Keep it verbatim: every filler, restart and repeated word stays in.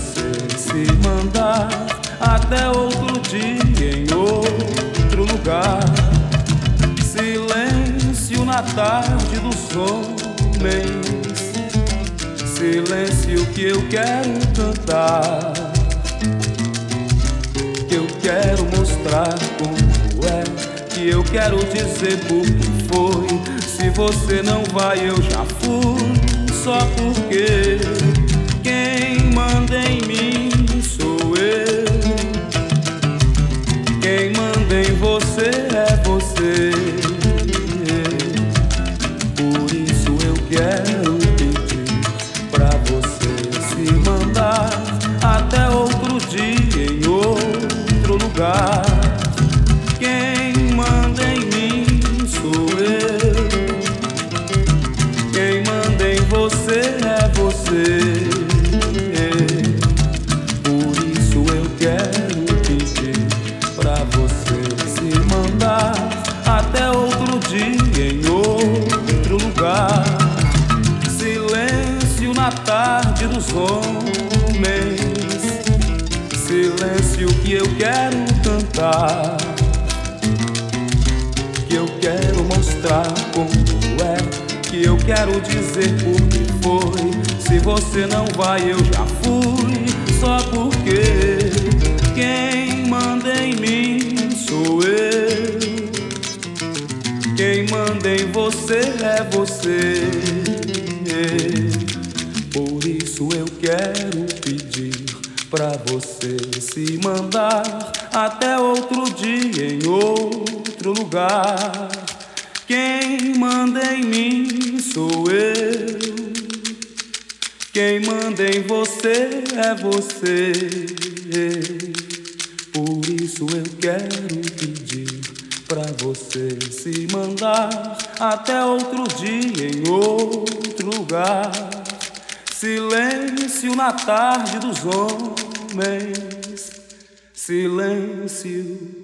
você se mandar até outro dia em outro lugar. Silêncio na tarde dos homens, silêncio que eu quero cantar, que eu quero mostrar como é, que eu quero dizer por que foi. Se você não vai, eu já fui, só porque quem manda em mim sou eu. Quem manda em você é você. Por isso eu quero pedir pra você se mandar até outro dia em outro lugar. Quem manda em mim sou eu. Quem manda em você é você. Por isso eu quero pedir pra você se mandar até outro dia em outro lugar. Silêncio na tarde dos homens, silêncio que eu quero cantar, que eu quero mostrar como é, que eu quero dizer por que foi. Se você não vai, eu já fui, só porque quem manda em mim sou eu. Quem manda em você é você. Por isso eu quero pedir pra você se mandar até outro dia em outro lugar. Quem manda em mim sou eu. Quem manda em você é você. Por isso eu quero pedir pra você se mandar até outro dia em outro lugar. Silêncio na tarde dos homens, silêncio